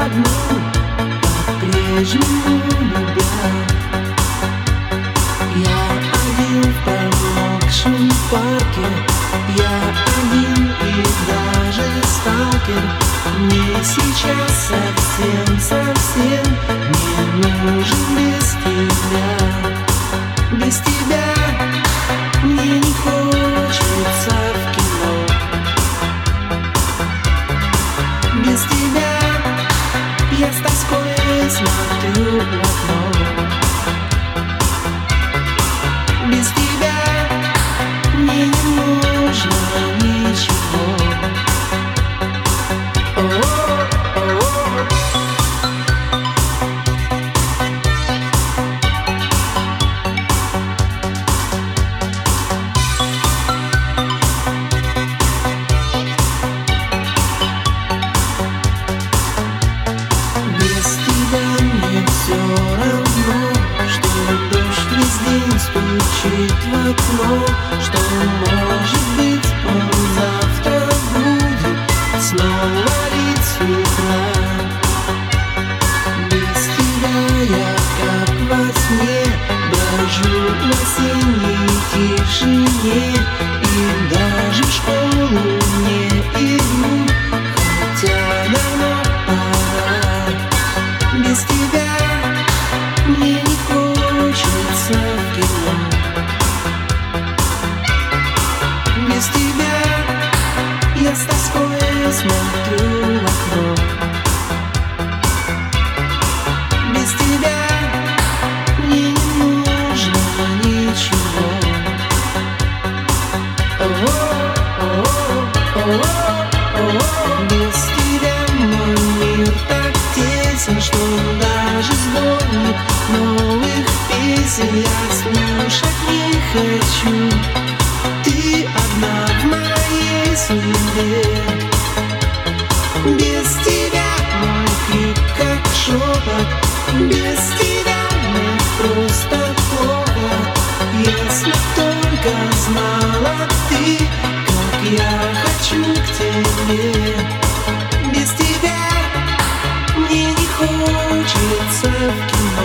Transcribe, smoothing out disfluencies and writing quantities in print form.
одну, по-прежнему любя. Я один в промокшем парке, я один и даже сталкер. Мне сейчас совсем не нужен без тебя. Без тебя мне не хочется в кино. Без тебя я с тоской смотрю в окно. Без тебя мне не нужно ничего. Стучит в окно, что может быть он завтра будет снова лить с утра. Без тебя я как во сне брожу в осенней тишине и даже в школу не иду, хотя давно пора. Без тебя мне не хочется в кино. Без тебя я с тоской смотрю в окно. Без тебя мне не нужно ничего. Без тебя мой мир так тесен, что даже сборник новых песен я слушать не хочу. Ты одна в моей судьбе. Без тебя мой крик как шепот. Без тебя мне просто плохо. Если только знала ты, как я хочу к тебе. Без тебя мне не хочется в кино.